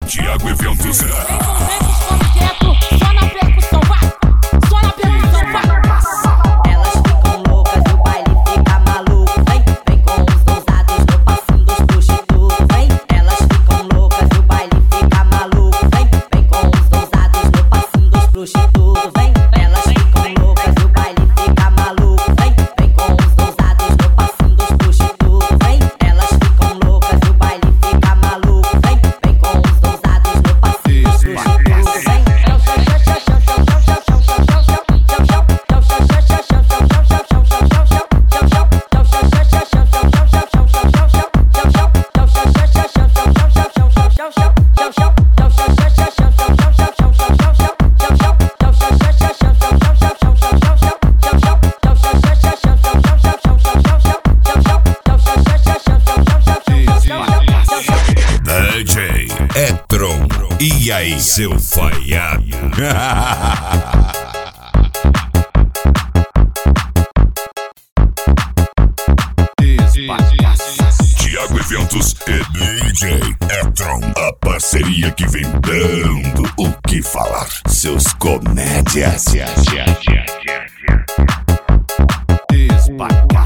Thiago Eventos. Só na percussão, vai! Só na percussão, vai! Elas ficam loucas e o baile fica maluco. Vem, vem com os ousados no passinho dos prostitutos. Vem, elas ficam loucas e o baile fica maluco. Vem, vem com os ousados no passinho dos prostitutos. Vem, elas ficam loucas e o baile fica maluco. Vem, vem com os ousados no passinho dos prostitutos. Vem, elas ficam loucas e o baile fica maluco. Vem, vem com os ousados no passinho dos prostitutos. Vem, DJ Etron. E aí, seu falhado? Thiago Eventos e DJ Etron. A parceria que vem dando o que falar. Seus comédias.